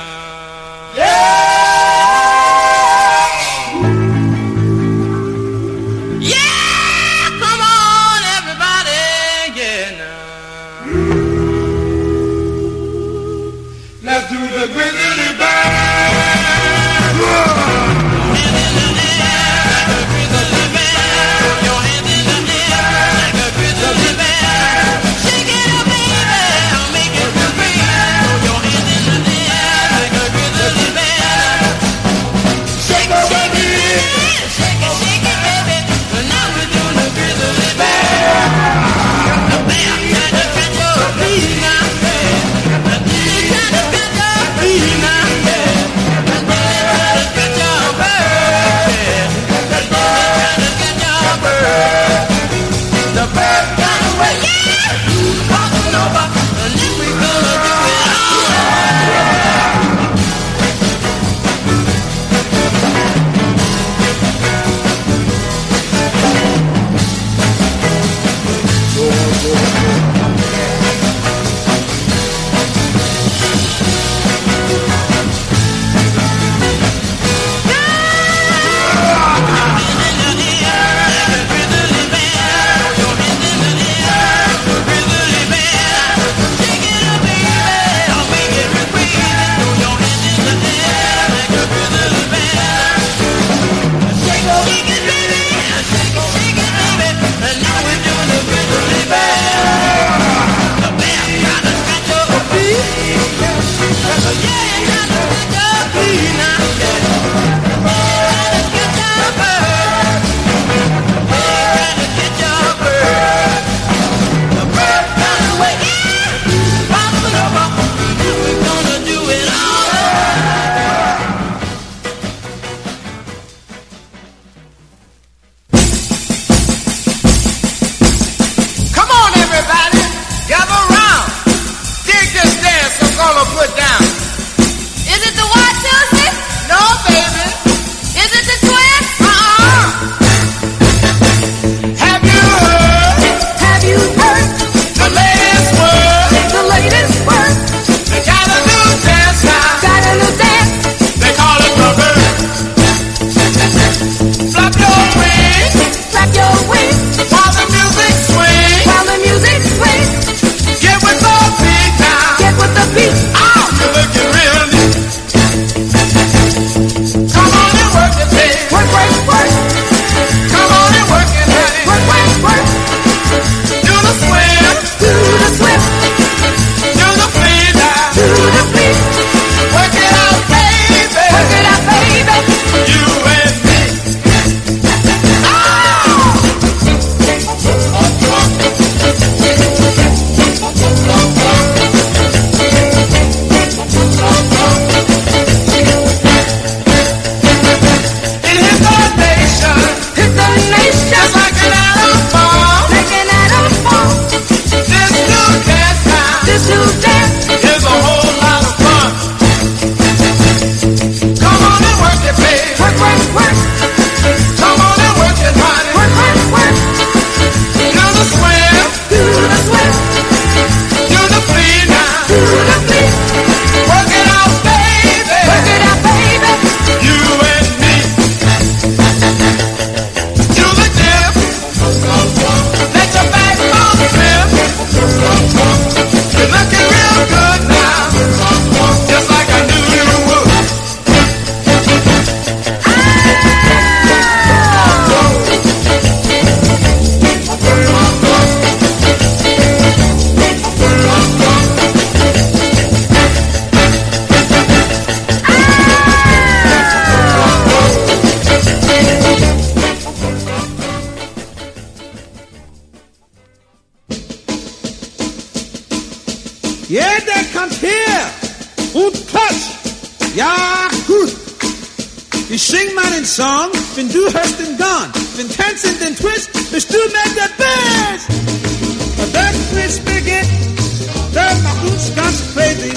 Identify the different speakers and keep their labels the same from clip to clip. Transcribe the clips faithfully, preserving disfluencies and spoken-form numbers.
Speaker 1: Ich sing meinen Song, wenn du hörst den Gone. Wenn tanzen den Twist, bist du mit der Best. Und der Twist beginnt, der macht uns ganz crazy.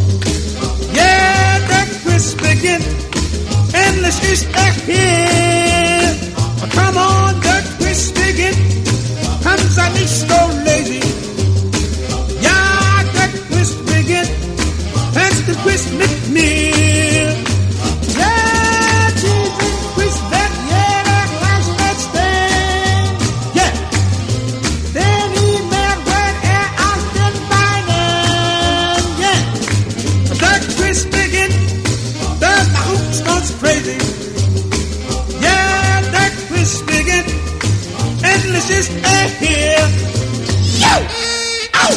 Speaker 1: Yeah, der Twist beginnt, endlich ist er hier. Oh, come on, der Twist beginnt, komm, sei nicht so lazy. Ja, der Twist beginnt, tanz Tanzte Twist mit mir. Ja, diesen Twist wird jeder gleich verstehen. Ja, denn niemand wird er aus den Beinen. Ja, der Twist beginnt, der macht uns ganz crazy. Ja, der Twist beginnt, endlich ist er hier. Yo! Au!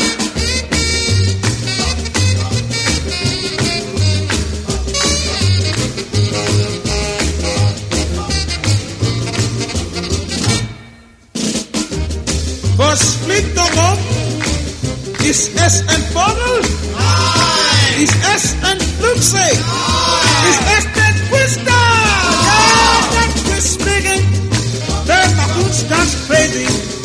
Speaker 1: Was fliegt da rum? Ist es ein Vogel? Nein! Ist es ein Flugzeug? Nein! Ist es der Twister? Ja, der Twist beginnt, der macht uns ganz crazy.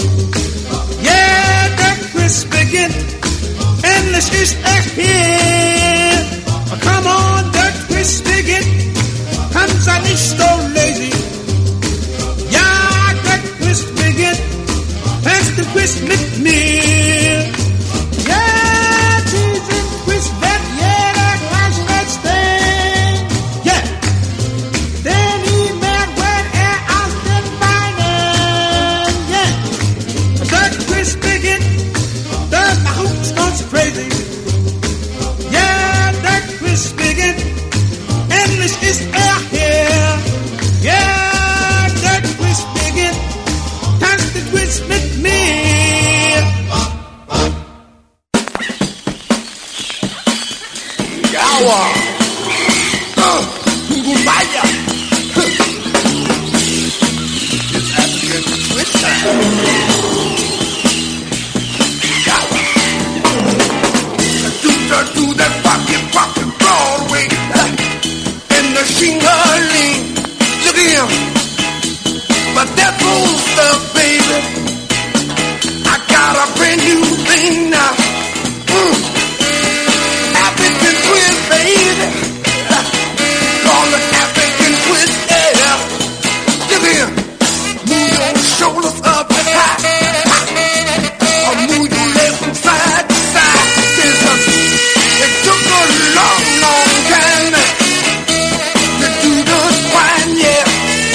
Speaker 1: Yeah, der Twist beginnt, endlich ist er hier. Oh, come on, der Twist beginnt, kann sei nicht so lazy. Ja, der Twist beginnt, tanzt den Twist mit mir. Ja, diesen Twist wird jeder gleich verstehen. Ja, denn niemand wird er aus den Beinen. Ja, der Twist beginnt, der macht uns ganz crazy. Ja, der Twist beginnt, endlich ist er hier. Ja, der Twist beginnt, tanzt den Twist mit mir.
Speaker 2: Yawa! Uh, Kumbaya! It's African twist time. Yawa! Do the do that pocket pocket Broadway and the shingling. Look at him, but that old stuff, baby. I got a brand new thing now. Mm. African twist, baby. Call it African twist, yeah. Look at him. Move your shoulders up high, high. Or move your legs from side to side. Listen, it took a long, long time to do the twine, yeah.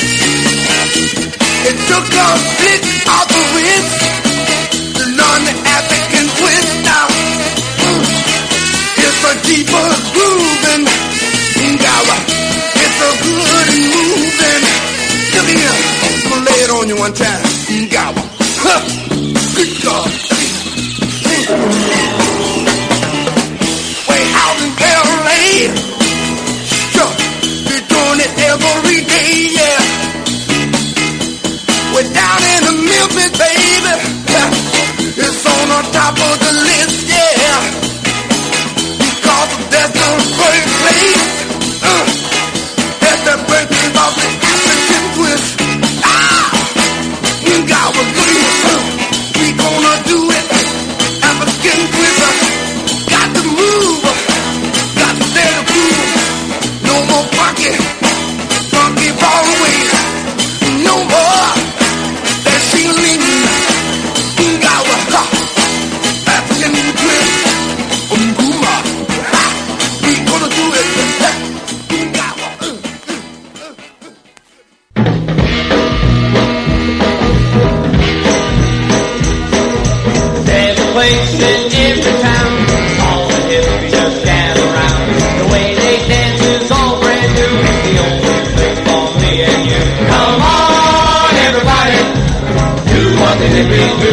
Speaker 2: It took a flick of the wrist to learn the African twist now. Mm. It's a deeper grooving, Ngawa. It's a good and moving. Look at him. I'm gonna lay it on you one time, Ngawa. Huh. Good God. Way out in L A, sure, they're doing it every day, yeah. We're down in the Memphis, baby. It's on the top of the list, yeah. Because that's the birthplace. Uh, that's the birthplace of the African twist. Ah! God was good. Uh, we gonna do it. African twist. Uh, got to move. Got to stay the groove. No more funky, funky ball away. No more. That shingling. God was uh, African twist. Umguma. Ah, we gonna do it. God was. Uh, uh, uh.
Speaker 3: There's a place in every town, all the hippies just gather around. The way they dance is all brand new, it's the only place for me and you. Come on, everybody, do what the hippies do.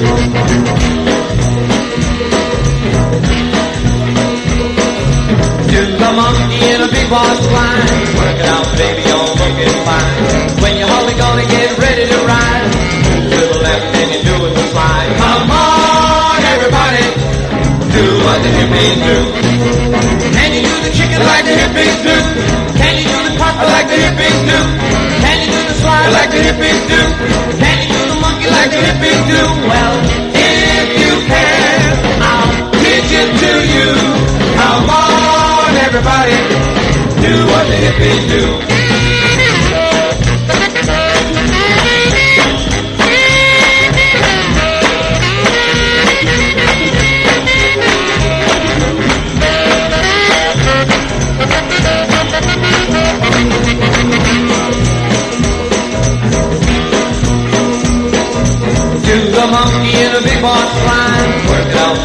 Speaker 3: Do the monkey in a big boss line, work it out, baby, you're looking fine. When you're hardly gonna get ready to ride, to the left and you do it the slide. Come on, everybody, do what the hippies do. Can you do the chicken like the hippies do? Can you do the carpet like the hippies do? Can you do the slide like the hippies do? Can you do the monkey like the hippies do? Well, if you can, I'll teach it to you. Come on, everybody, do what the hippies do.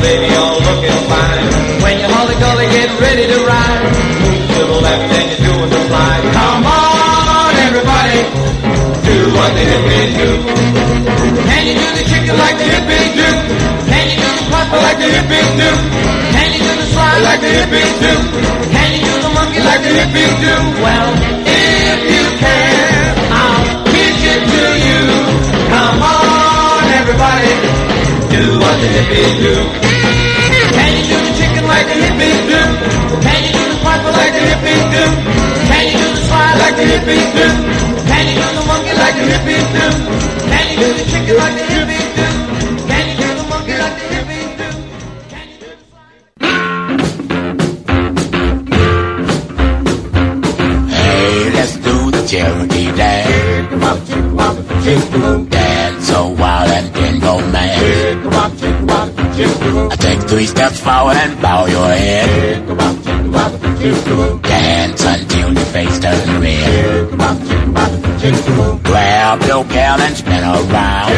Speaker 3: baby, you're looking fine. When you holly golly get ready to ride, move to the left and you're doing the slide. Come on, everybody, do what the hippies do. Can you do the chicken like the hippies do? Can you do the papa like the hippies do? Can you do the slide like the hippies do? Can you do the monkey like the hippies do? Well, if you can, I'll teach it to you. Come on, everybody, do what the hippies do. Can you do the chicken like the hippies do? Can you do the papa like the hippies do? Can you do the slide like the hippies do? Can you do the monkey like the hippies do? Can you do the chicken like the hippies do? Can you do the monkey like the hippies do? Can you do the slide?
Speaker 4: Hey, let's do the Cherokee dance. Dance so wild and then go mad. I take three steps forward and bow your head. Dance until your face turns red. Grab your gal and spin around.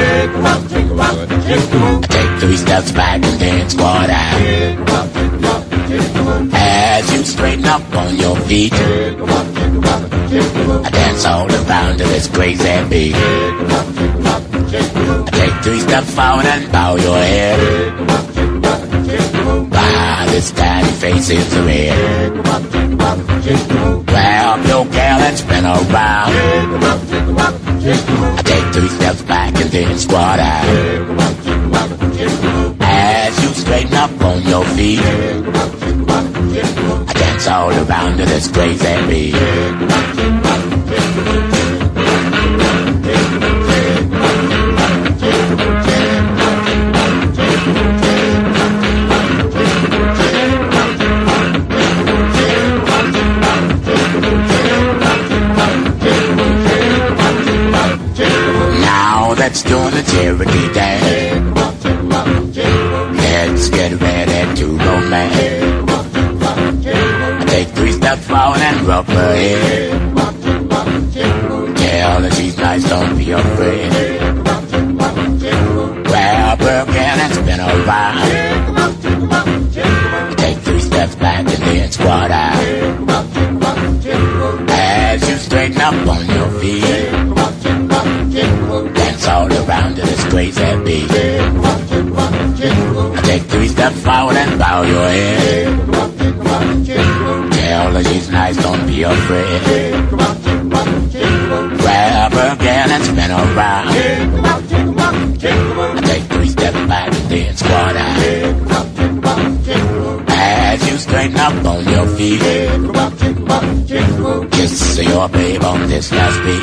Speaker 4: I take three steps back and then squat out. As you straighten up on your feet, I dance all around to this crazy beat. I take three steps forward and bow your head. Wow, this tiny face is red. Grab your gal and spin around. I take three steps back and then squat out. As you straighten up on your feet, I dance all around to this crazy beat. Now let's do the Cherokee dance. Let's get ready to romance. I take three steps forward and rub her head. Tell her she's nice, don't be afraid. Grab her again and spin around. Take three steps back and then squat out. As you straighten up on your feet, dance all around to this crazy beat. I take three steps forward and bow your head. Tell her she's nice, don't be afraid. Grab her again and spin around. I take three steps back and then squat out. As you straighten up on your feet, kiss your babe on this last beat.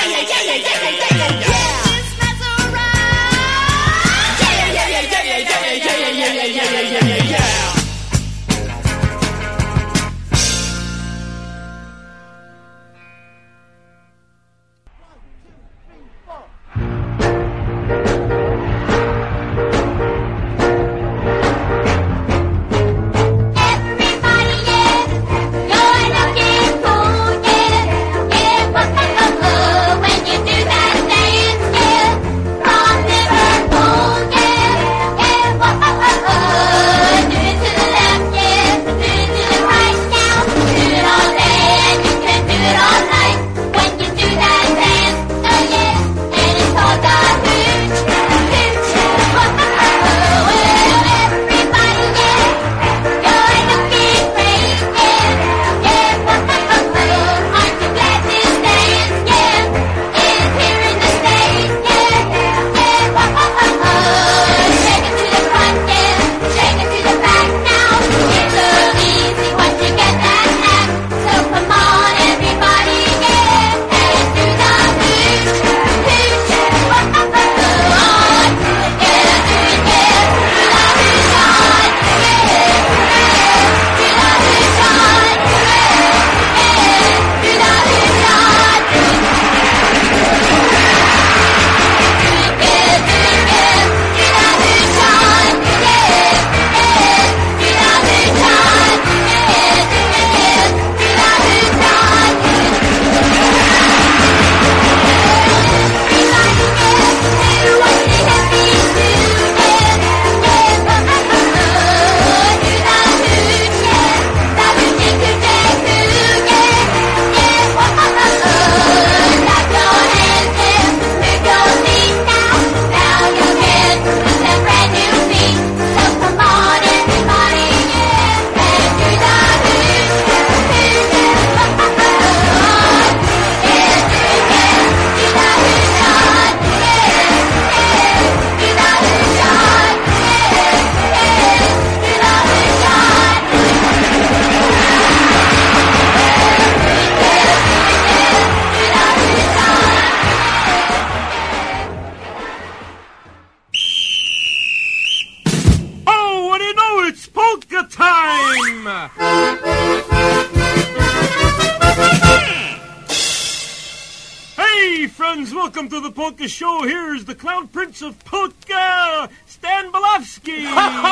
Speaker 5: Welcome to the Polka Show. Here's the Clown Prince of Polka, Stan Belofsky.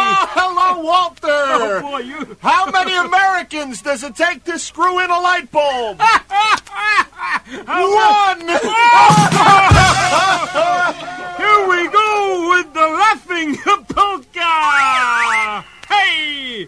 Speaker 6: Hello, Walter.
Speaker 5: Oh, boy, you...
Speaker 6: How many Americans does it take to screw in a light bulb? One.
Speaker 5: Here we go with the laughing polka. Hey.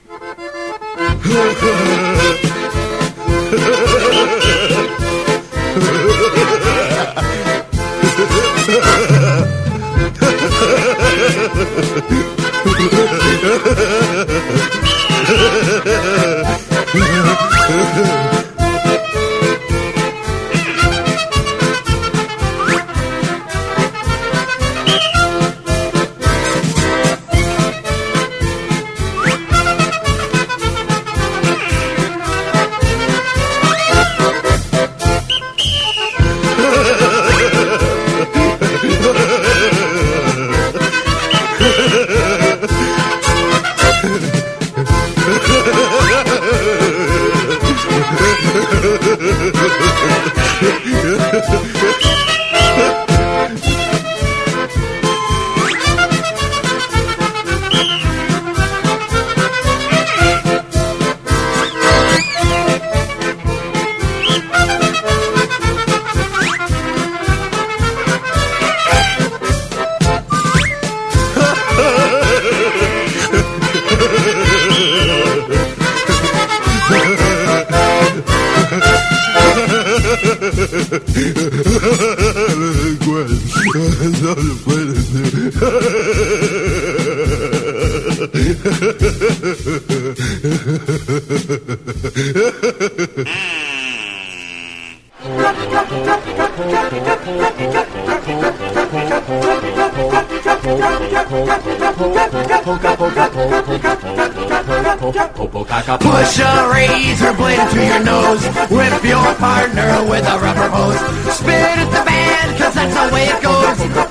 Speaker 2: Push a razor blade into your nose. Whip your partner with a rubber hose. Spit at the band.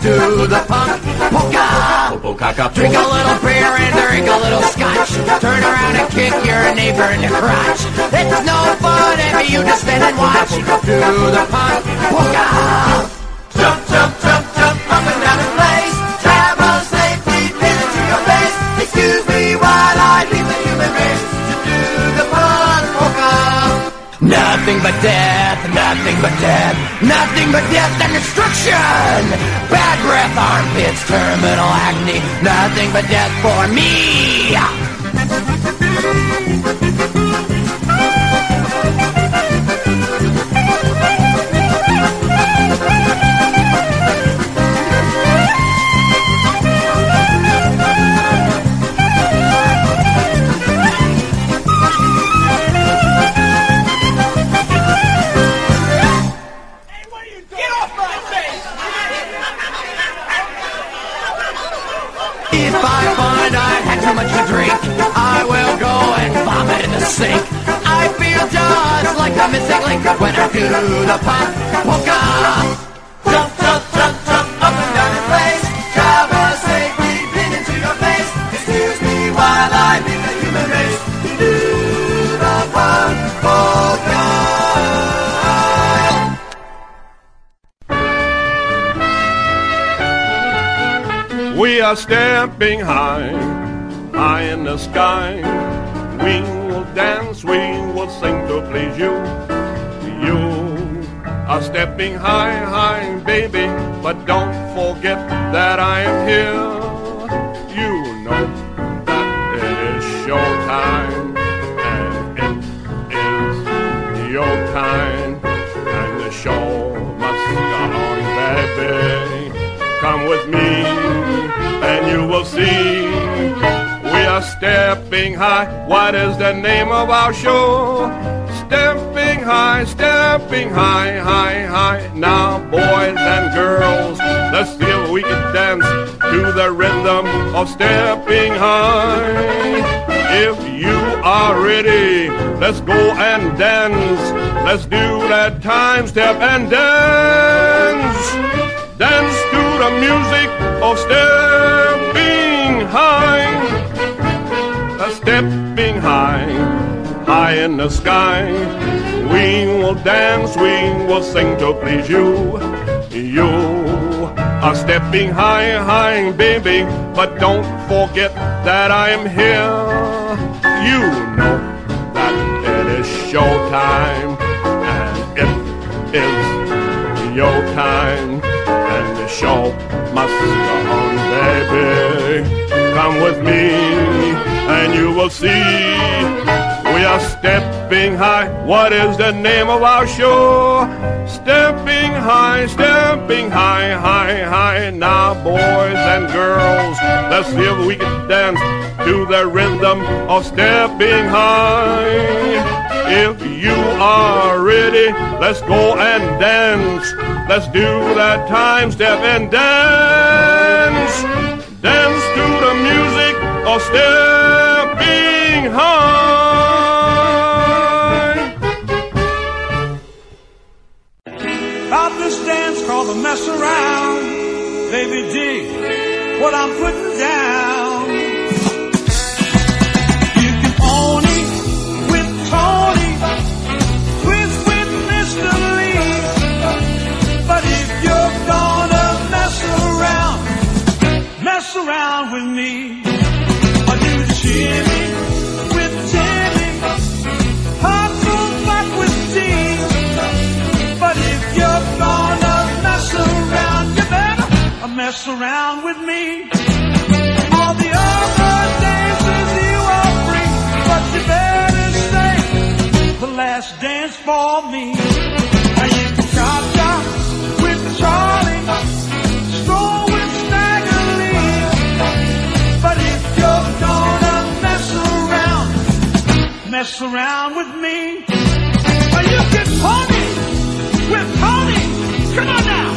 Speaker 2: to the punk polka. Drink a little beer and drink a little scotch. Turn around and kick your neighbor in the crotch. It's no fun if you just stand and watch. To the punk polka. Jump, jump, jump, jump up and down the place. Travel safely, pin it to your face. Excuse me while I leave the human race. To do the punk polka. Nothing but death, nothing but death, nothing but death and destruction. Bad breath, armpits, terminal agony. Nothing but death for me. If I find I had too much to drink, I will go and vomit in the sink. I feel just like the missing link when I do the punk polka. Jump, jump, jump, jump up and down in place. Travel safely, pin into your face. Excuse me while I leave the human race. Do the punk polka.
Speaker 7: We are stepping high, high in the sky. We will dance, we will sing to please you. You are stepping high, high, baby, but don't forget that I am here. You know that it is showtime, and it is your time, and the show must go on, baby. Come with me, and you will see we are stepping high. What is the name of our show? Stepping high, stepping high, high, high. Now, boys and girls, let's see if we can dance to the rhythm of stepping high. If you are ready, let's go and dance. Let's do that time step and dance. Dance to the music of stepping high. A stepping high, high in the sky. We will dance, we will sing to please you. You are stepping high, high, baby, but don't forget that I am here. You know that it is showtime, and it is your time. And the show must go on, baby. Come with me, and you will see we are stepping high. What is the name of our show? Stepping high, stepping high, high, high. Now, boys and girls, let's see if we can dance to the rhythm of stepping high. If you are ready, let's go and dance. Let's do that time step and dance. Dance to the music of stepping high.
Speaker 1: About this dance called the mess around. Baby, dig what I'm putting down. You can own it with Tony, twist with Mister Lee. But if you're gonna mess around, mess around with me. Or do Jimmy with Timmy, hustle back with Dean. But if you're gonna mess around, you better mess around with me. All the other dances you are free, but you better save the last dance for me. Now you can cha-cha with Charlie, stroll with Stagger Lee. But if you're gonna mess around, mess around with me. Now you can pony with Tony. Come on now.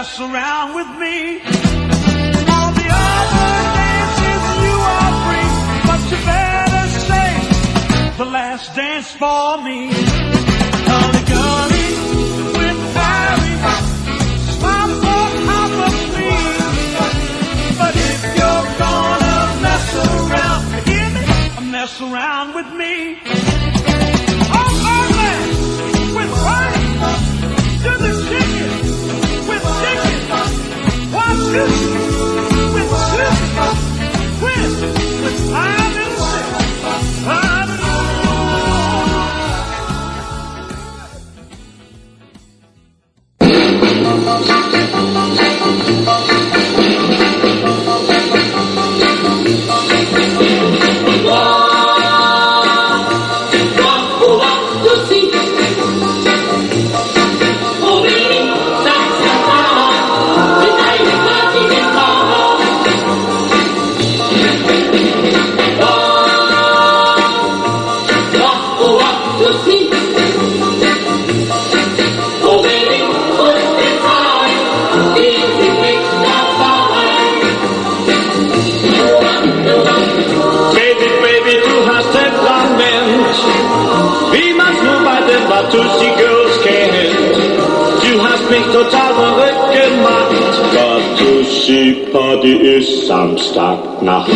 Speaker 1: mess around with me. All the other dances you are free, but you better save the last dance for me. Gully, gully, with Harry, smile for half of me. But if you're gonna mess around, hear me, mess around with me. Oh, man, with Harry, do the chicken, with chicken, one, two, with Susie, with, with five and six, five and
Speaker 8: Tussi Girls kennt. Du hast mich total verrückt gemacht. But Tussi Party ist Samstagnacht.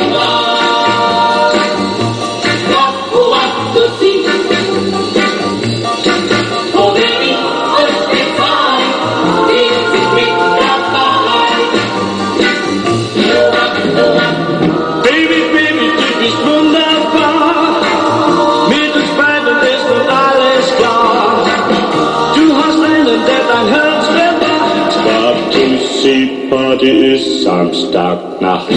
Speaker 8: Baby, Baby, du bist wunderbar. Mit uns beiden ist nun alles klar. Du hast einen, der dein Herz bewacht. But Tussi Party ist Samstagnacht.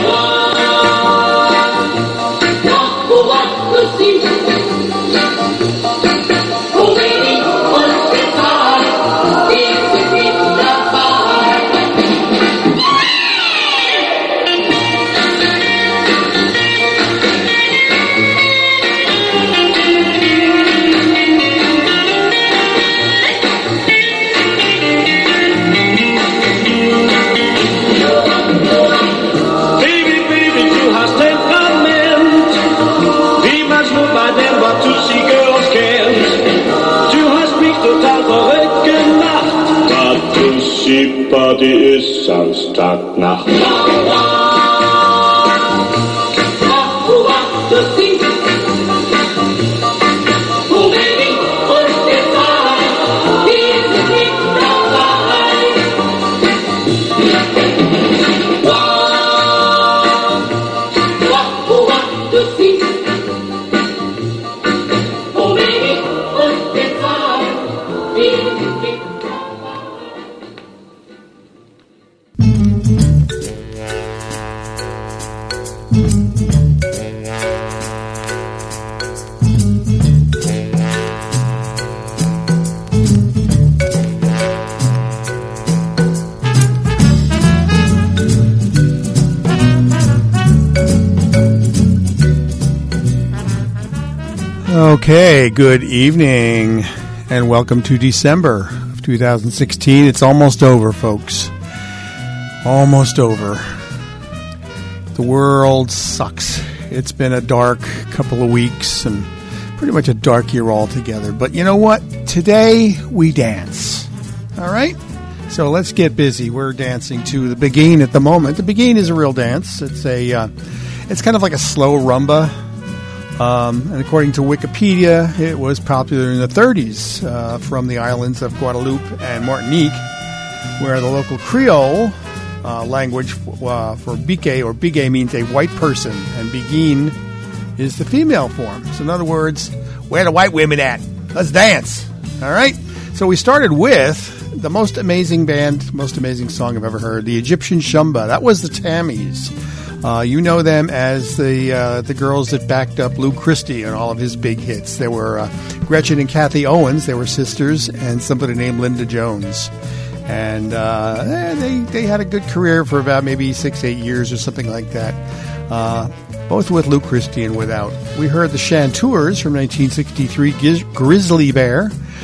Speaker 8: Party ist Samstagnacht.
Speaker 9: Okay, good evening, and welcome to December of two thousand sixteen. It's almost over, folks. Almost over. The world sucks. It's been a dark couple of weeks and pretty much a dark year altogether. But you know what? Today we dance. All right? So let's get busy. We're dancing to the Beguine at the moment. The Beguine is a real dance. It's a, uh, it's kind of like a slow rumba. Um, and according to Wikipedia, it was popular in the thirties uh, from the islands of Guadeloupe and Martinique, where the local Creole uh, language uh, for bique or bigue means a white person, and Beguine is the female form. So in other words, where the white women at? Let's dance. All right? So we started with the most amazing band, most amazing song I've ever heard, the Egyptian Shumba. That was the Tammies. Uh, you know them as the uh, the girls that backed up Lou Christie on all of his big hits. There were uh, Gretchen and Kathy Owens. They were sisters, and somebody named Linda Jones. And uh, they they had a good career for about maybe six, eight years or something like that, uh, both with Lou Christie and without. We heard the Chanteurs from nineteen sixty-three, Giz- Grizzly Bear.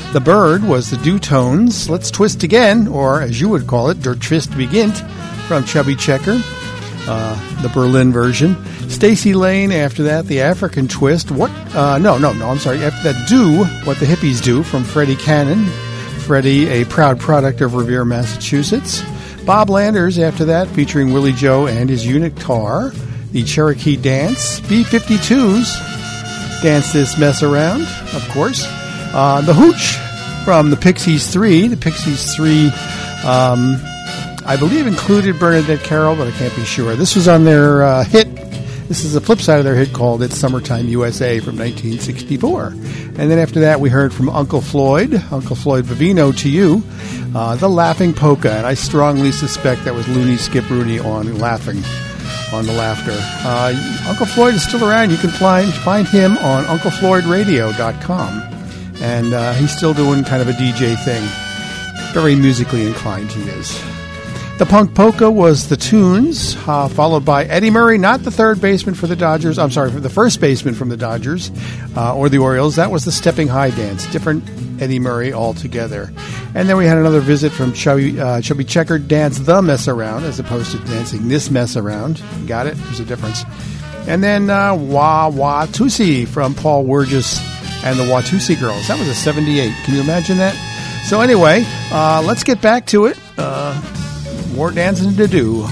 Speaker 9: The Bird was the Dewtones. Let's Twist Again, or as you would call it, Der Twist Beginnt, from Chubby Checker, uh, the Berlin version. Stacy Lane, after that, the African Twist. What? Uh, no, no, no, I'm sorry. After that, Do What the Hippies Do, from Freddie Cannon. Freddie, a proud product of Revere, Massachusetts. Bob Landers, after that, featuring Willie Joe and his Unitar. The Cherokee Dance. B fifty-twos, Dance This Mess Around, of course. Uh, the Hooch from the Pixies three. The Pixies three, um, I believe, included Bernadette Carroll, but I can't be sure. This was on their uh, hit. This is the flip side of their hit called It's Summertime U S A from nineteen sixty-four. And then after that, we heard from Uncle Floyd, Uncle Floyd Vivino, To You, uh, The Laughing Polka. And I strongly suspect that was Looney Skip Rooney on Laughing, on the laughter. Uh, Uncle Floyd is still around. You can find, find him on uncle floyd radio dot com. And uh, he's still doing kind of a D J thing. Very musically inclined he is. The Punk Polka was the Tunes, uh, followed by Eddie Murray, not the third baseman for the Dodgers. I'm sorry, for the first baseman from the Dodgers uh, or the Orioles. That was the Stepping High Dance. Different Eddie Murray altogether. And then we had another visit from Chubby, uh, Chubby Checker, Dance the Mess Around, as opposed to dancing this mess around. Got it? There's a difference. And then uh, Wah Wah Tusi from Paul Wurgis and the Watusi Girls. That was a seventy-eight. Can you imagine that? So anyway, uh, let's get back to it. Uh, more dancing to do.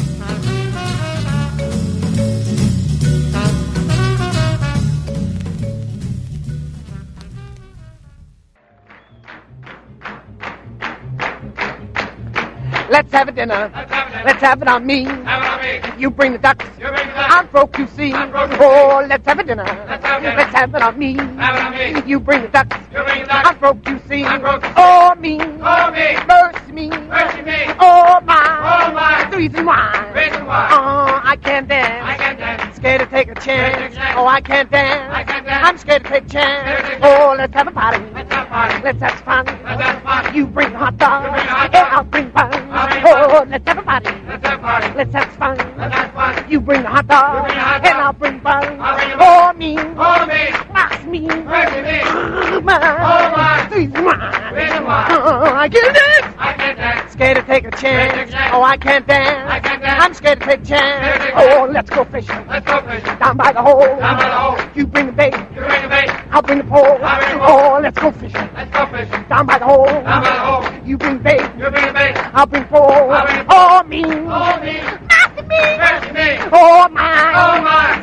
Speaker 10: Let's have a dinner. Let's have, a dinner. Let's have it on me. Have it on me. You bring the ducks. You bring the ducks. I'm broke, you see. I'm broke, oh, let's have a dinner. Let's have, dinner. Let's have it on me. Have it on me. You bring the ducks. You bring the ducks. I'm broke, you see. I'm broke, you see. Oh, me. Oh, me. Mercy me. Mercy me. Oh, my. Oh, my. The reason why. Reason why. Oh, I can't dance. I can't dance. Scared to take a chance. Take a chance. Oh, I can't dance. I can't dance. I'm scared to take a chance. Oh, let's have a party. Let's have a party. Let's have fun. Let's have fun. You bring the hot dog. You bring the hot dog. And I'll bring fun. Oh, let's have a party. Let's have a party. Let's have fun. Let's have fun. You bring the hot dog, bring the hot dog. And I'll bring fun. I'll bring oh, me. Oh, me. Box me. Mercy me. Oh, my. Oh, my. Reason why. Reason why. Oh, I can't dance. I can't dance. Scared to take a chance. Oh, I can't dance. I can't dance. I'm scared to take a chance. Oh, let's go fishing. Let's go fishing. Down by the hole. Down by the hole. You bring the bait. You bring the bait. I'll bring the pole. I'll bring the pole. Oh, let's go fishing. Let's go fishing. Down by the hole. Down by the hole. You bring bait. You bring the bait. I'll bring pole. I'll bring the pole. Oh, me. Oh, me. After me. After me. Oh, my. Oh, my.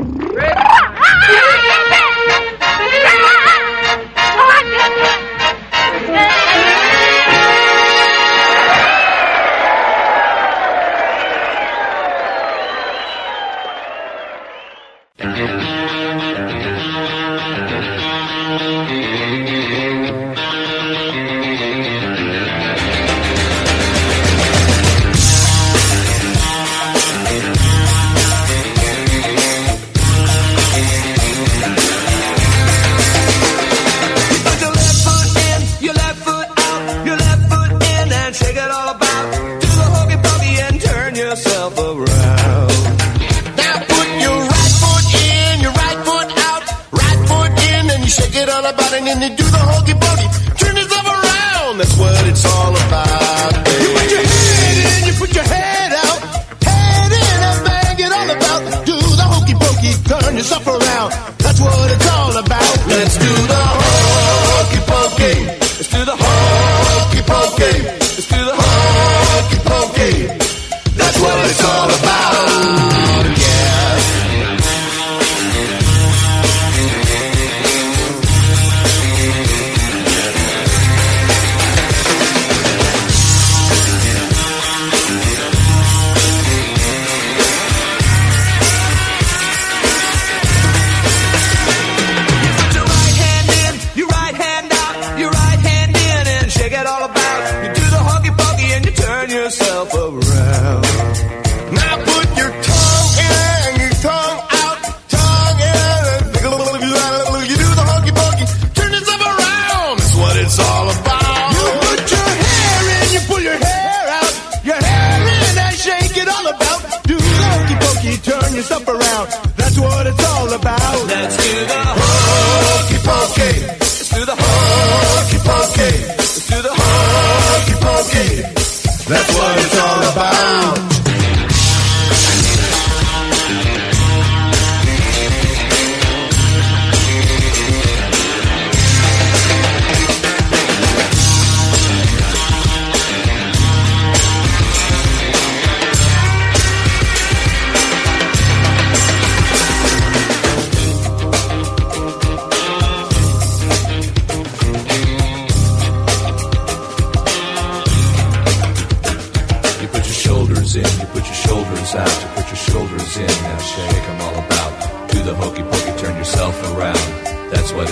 Speaker 2: And then you do the hokey pokey, turn yourself around. That's what it's all about. Baby. You put your head in, you put your head out, head in and bang it all about. Do the hokey pokey, turn yourself around. That's what it's all about. Let's do the hokey pokey. Let's do the hokey pokey. Let's do the hokey pokey. That's what it's all about. Yeah. Yourself around. Now put your tongue in and your tongue out, tongue in and you do the hokey pokey, turn yourself around. That's what it's all about. You put your hair in, you pull your hair out, your hair in and shake it all about. Do the hokey pokey, turn yourself around. That's what it's all about. Let's do the hokey pokey. Let's do the hokey pokey.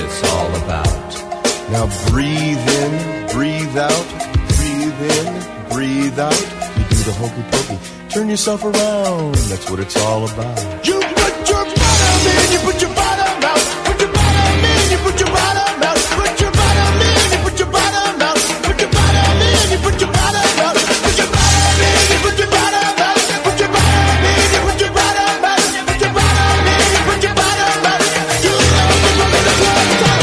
Speaker 11: it's all about. Now breathe in, breathe out, breathe in, breathe out. You do the hokey pokey, turn yourself around. That's what it's all about.
Speaker 2: You put your bottom in, you put your bottom out. Put your bottom in, you put your bottom out. Put your bottom in, you put your bottom out. Put your bottom in, you put your bottom out. Put your bottom in, you put your bottom out. Put your bottom in, you put your bottom out. Put your bottom in, you put your bottom out. You know the mother the blood time.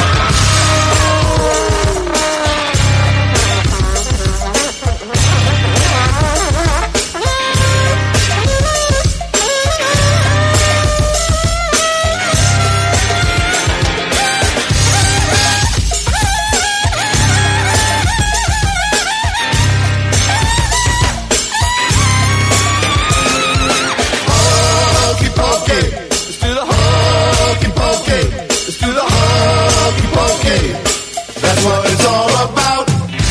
Speaker 2: That's what it's all about.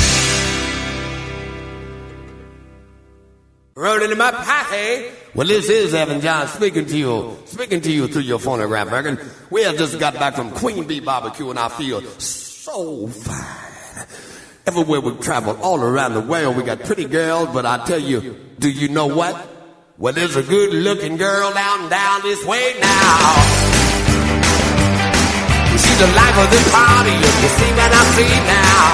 Speaker 12: Rolling in my party. Well, this is Evan John speaking to you, speaking to you through your phonograph record. We have just got back from Queen Bee Barbecue, and I feel so fine. Everywhere we travel, all around the world, we got pretty girls, but I tell you, do you know what? Well, there's a good-looking girl down down this way now. She's the life of the party, you see what I see now.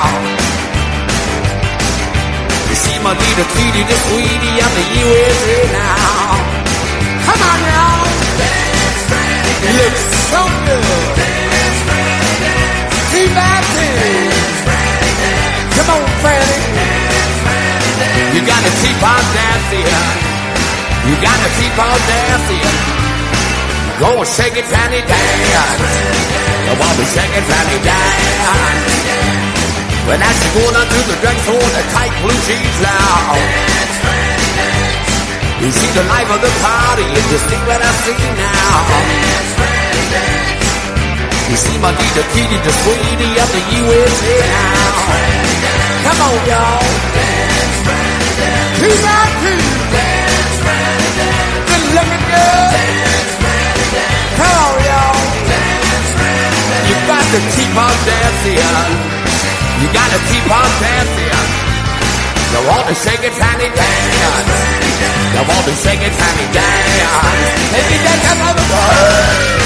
Speaker 12: You see my little cutie, the sweetie of the U S A now. Come on now, dance, Freddy, dance. Looks so good. Dance, Freddy, dance. Keep acting. Dance, Freddy, dance. Come on, Freddy. Dance, Freddy, dance. You gotta keep on dancing. You gotta keep on dancing. Go and shake it, Fanny, dance. You want to shake it, Fanny, dance. Well, that's going on to the dress on the tight blue jeans now. Dance, Freddy, dance. You see the life of the party, and you see what I see now. Dance, Freddy, dance. You see my leader, Kitty, the sweetie of the U S A now. Freddy, dance. Come on, y'all. Dance, Freddy, dance. Keep out, keep. Dance, Freddy, dance. Good looking girl. Dance, Freddy, dance. Come on, y'all. Dance, Freddy, dance. You got to keep on dancing. You gotta keep on dancing. You want to shake it, Fanny, dance. You want to shake it, Fanny, dance. If you dance, come on the board.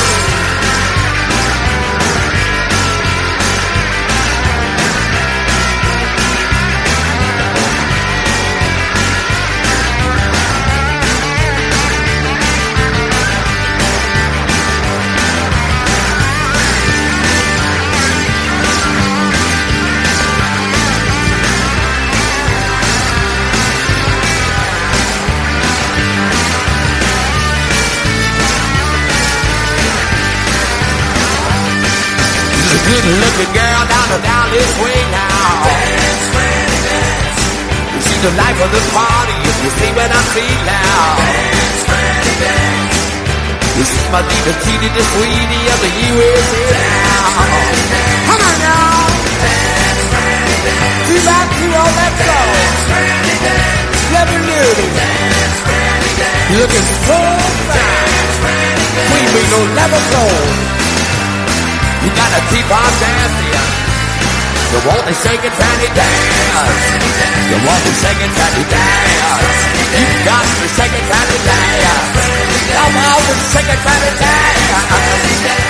Speaker 12: Good looking girl down and down this way now. Dance, Freddy, dance. You see the life of the party, if you see what I see now. Dance, Freddy, dance. You see my little cutie, the sweetie of the U S A now. Come on now. Dance, Freddy, dance. Two back, two on, let's go. Dance, Freddy, dance. Let me know. Dance, Freddy, dance. Looking so fine. Queen Bee don't never close. You gotta keep on dancing. You want to shake it, Fanny, dance. You want to shake it, Fanny, dance. You got to shake it, Fanny, dance. Come on and shake it, Fanny, dance.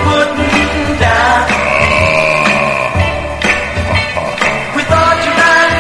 Speaker 2: We thought you might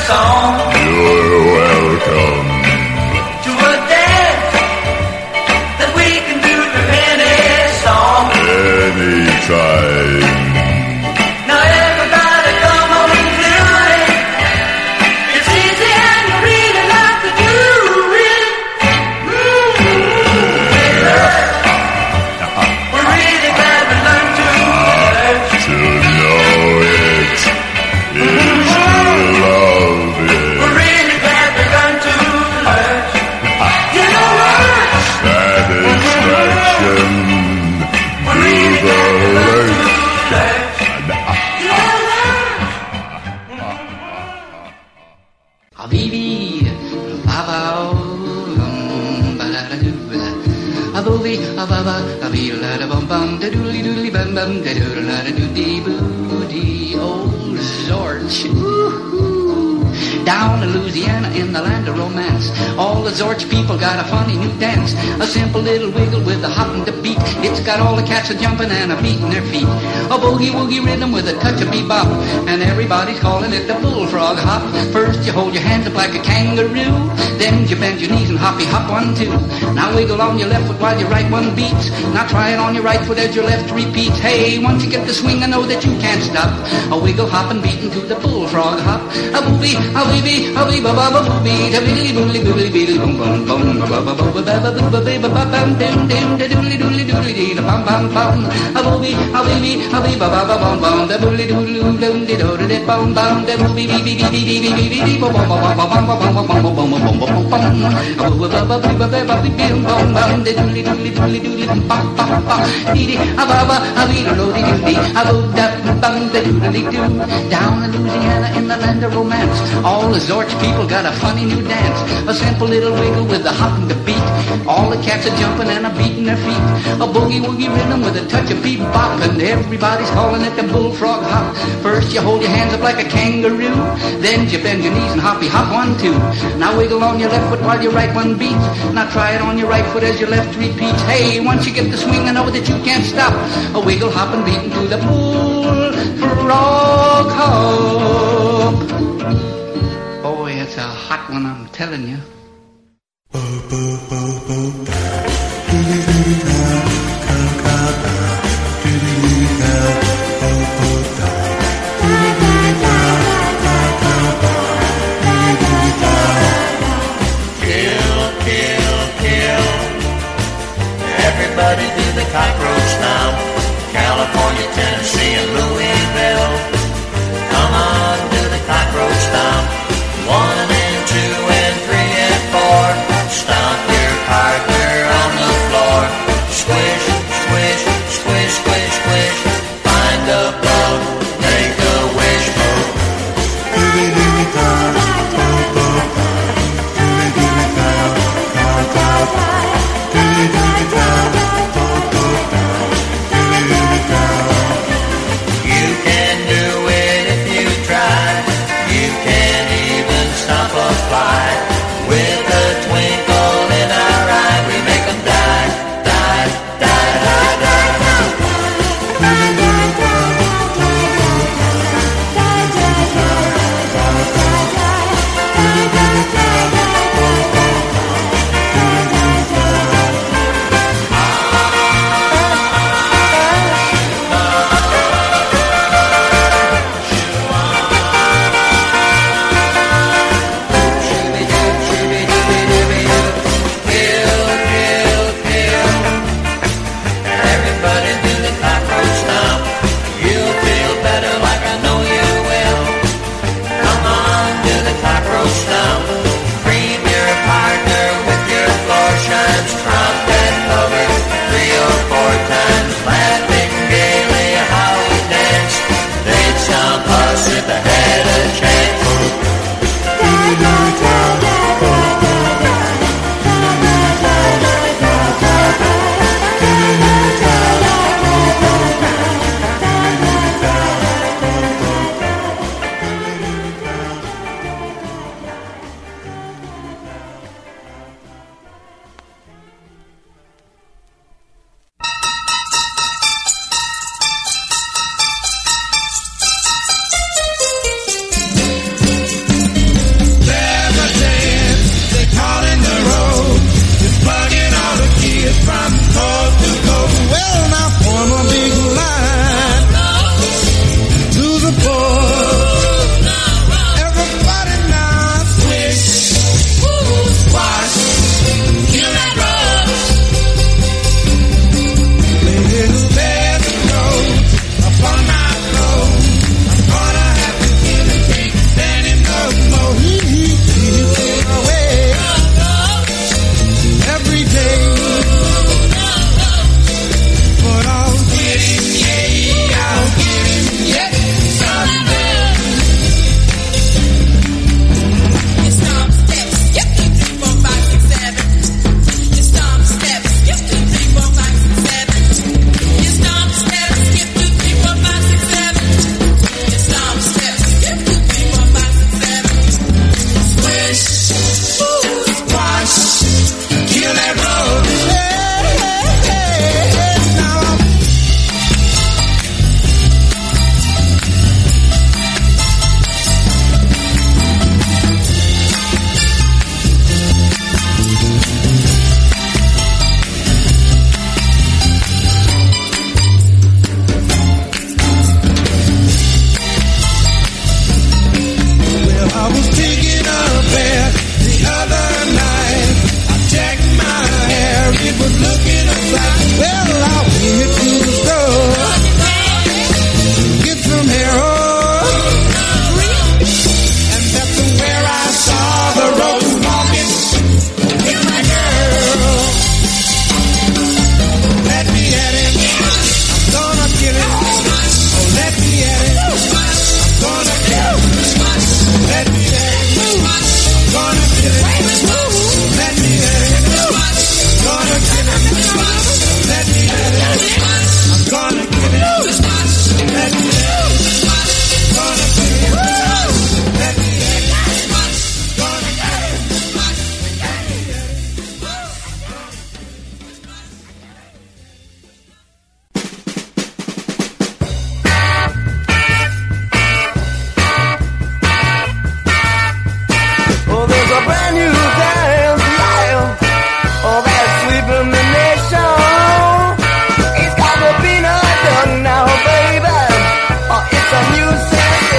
Speaker 13: song.
Speaker 11: You're welcome
Speaker 13: to a dance that we can do to any song.
Speaker 11: anytime.
Speaker 13: Now everybody come on and do it. It's easy and you really like to do it. Mm-hmm. We're really glad we learned to learn
Speaker 11: to know it is to love it.
Speaker 13: We're really glad we learned to learn. You know what?
Speaker 11: Satisfaction through the lurch.
Speaker 14: Habibi, baba, um, ba-da-da-doo, a-booby, a-baba, a-bee-la-da-bum-bum, da-doodly-doodly bum-bum, da-doodle-la-da-doo-dee-boo-dee, old Zorch, woo-hoo. Down in Louisiana in the land of romance, all the Zorch people got a funny new dance, a simple little wiggle with a hop and a beat. It's got all the cats a jumping and a beating their feet, a boogie-woogie rhythm with a touch of bebop, and everybody's calling it the bullfrog hop. First you hold your hands up like a kangaroo, then you bend your knees and hoppy hop one, two. Now wiggle on your left foot while your right one beats. Now try it on your right foot as your left repeats. Hey, once you get the swing, I know that you can't stop. A wiggle, hop, and beatin' to the bullfrog hop. A booby, a weeby, a weeba, baba, booby, a biddly, boodly, boodly, beedly, boom, boom, boom, ba, ba, ba, ba, ba, ba, ba, ba, ba, bam, dim, dim, da, doodly, doodly, doodly, dee, da, bam, bam, bam. A booby, a weeby, a weeba, ba, ba, bam, bam, da, boodly, doodly, doodly, doodly, doodly, bam, bam, da, booby, bee, bee, bee, bee, bee, bee, bee, bee, ba, ba, ba, ba, ba, ba, ba, ba, ba, ba, ba, ba, ba, ba, ba, bam. A booba, ba, ba, ba, ba, ba, bee, bee, bam, bam, da, doodly, doodly, doodly, doodly, ba, ba, ba, dee, dee, a, ba, ba, a, wee, doodly, doodly, a, boo, da, bam, da, doodly, doo. Down in Louisiana in the land of romance, all the Zorch people got a funny new dance, a simple little wiggle with a hop and a beat. All the cats are jumping and a beating their feet, a boogie-woogie rhythm with a touch of bebop, and everybody's calling it the bullfrog hop. First you hold your hands up like a kangaroo, then you bend your knees and hoppy hop one, two. Now wiggle on your left foot while your right one beats. Now try it on your right foot as your left repeats. Hey, once you get the swing, I know that you can't stop. A wiggle, hop, and beating to the bullfrog hop. Boy, it's a hot one, I'm telling you.
Speaker 13: Kill, kill, kill. Everybody do the cockroach now. California, Tennessee, and Louisville. Come on, do the cockroach now. One and two and three and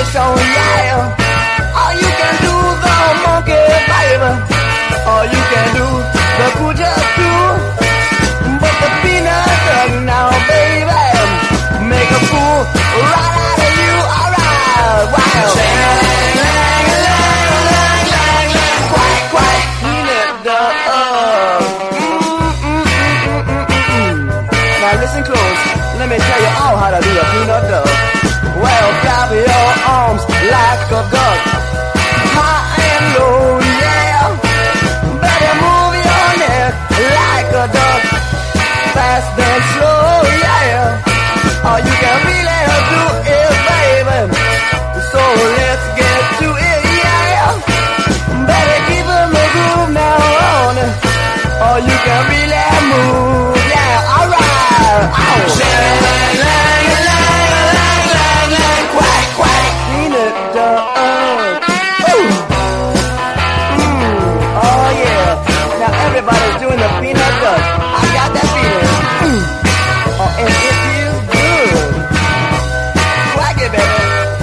Speaker 10: section, yeah. Or you can do the monkey, baby. Or you can do the kuja too. But the peanut dog now, baby, make a fool right out of you. Alright, wow. Lang, lang, lang, lang, lang, lang, quack, quack, peanut dog. Now listen close, let me tell you all how to do a peanut dog. Well, clap your arms like a duck, high and low, yeah. Better move your neck like a duck, fast and slow, yeah. All you can really do is, baby, so let's get to it, yeah. Better keep in the groove now on, or you can really move, yeah. Alright, ow. Lang, lang, lang, lang, lang, lang, quack, quack, peanut dog. Ooh. Mm, oh yeah. Now everybody's doing the peanut dog. I got that feeling. Mm. Oh, and it feels good. Quack it, baby.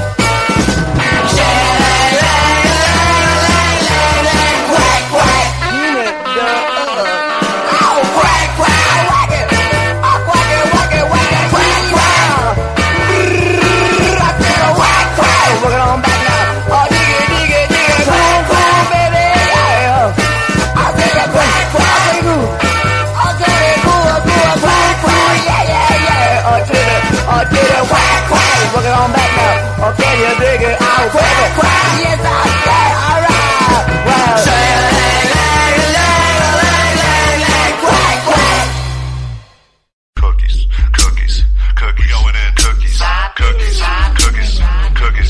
Speaker 10: Lang, lang, lang, lang, lang, quack, quack, peanut dog. Ow, quack, quack, whack it. Oh, quack it, whack it, whack it, quack, quack. Brrrr, I said a whack, quack. Work it on back now. Oh, dig it, dig it, dig it. Cool, cool, baby, yeah. I said a quack, quack. I said cool. I said it cool, cool, quack, quack. Yeah, yeah, yeah. Oh, did it, oh, did it, whack, quack. Work it on back now. Oh, can you dig it? Oh, quack, quack. Yes, I can. All right. Well, lang, lang, lang, lang, lang, lang, quack, quack.
Speaker 15: Cookies, cookies, cookies, going in, cookies, cookies, cookies, cookies.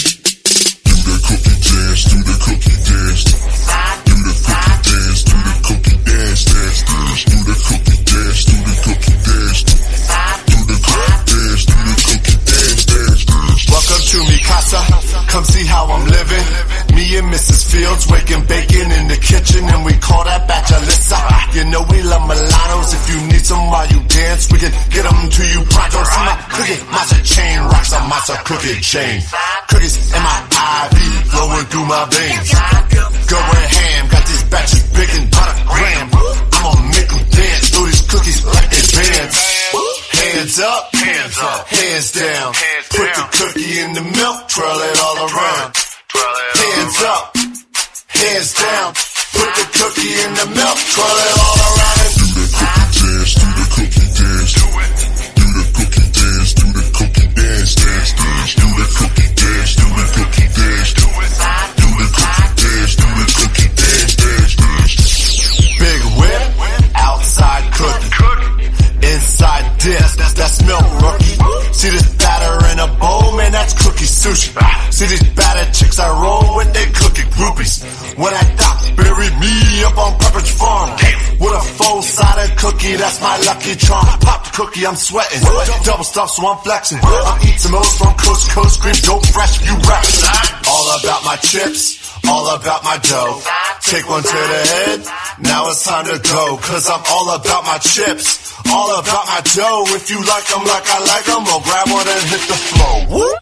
Speaker 11: Do the cookie dance, do the cookie dance. Do the cookie dance, do the cookie dance, dance, dance. Do the cookie dance, do the cookie dance. Do the cookie dance, do the cookie dance, dance, dance.
Speaker 15: Welcome to mi casa, come see how I'm living. Me and Missus Fields waking bacon in the kitchen, and we call that bachelissa. You know we love mulattoes. If you need some while you dance, we can get them to you pronto. See my cookie matcha chain rocks a matcha cookie chain. Cookies in my I V flowing through my veins. Going ham, got these batches big and about a gram. I'ma make them dance through these cookies like they bands. Hands up, hands up, hands down. Put the cookie in the milk, twirl it all around. Hands up, hands down. Put the cookie in the milk, twirl it all around.
Speaker 11: Do the cookie dance, do the cookie dance. Do it. Do the cookie dance, do the cookie dance, dance, dance. Do the cookie dance, do the cookie dance. Do it. Do the cookie dance, do the cookie dance, dance, dance.
Speaker 15: Big whip, outside cookie. Inside this, that's, that's milk rookie. See this batter in a bowl, man, that's cookie sushi. See these batter chicks I roll with, they cookie groupies. When I dock, bury me up on Pepperidge Farm. With a full-sided cookie, that's my lucky charm. Pop the cookie, I'm sweating. Double stuff, so I'm flexing. I'm eating those from coast to coast, scream dope fresh, you rap. All about my chips, all about my dough. Take one to the head, now it's time to go. Cause I'm all about my chips, all about my dough. If you like them like I like them, I'll grab one and hit the floor. Woo!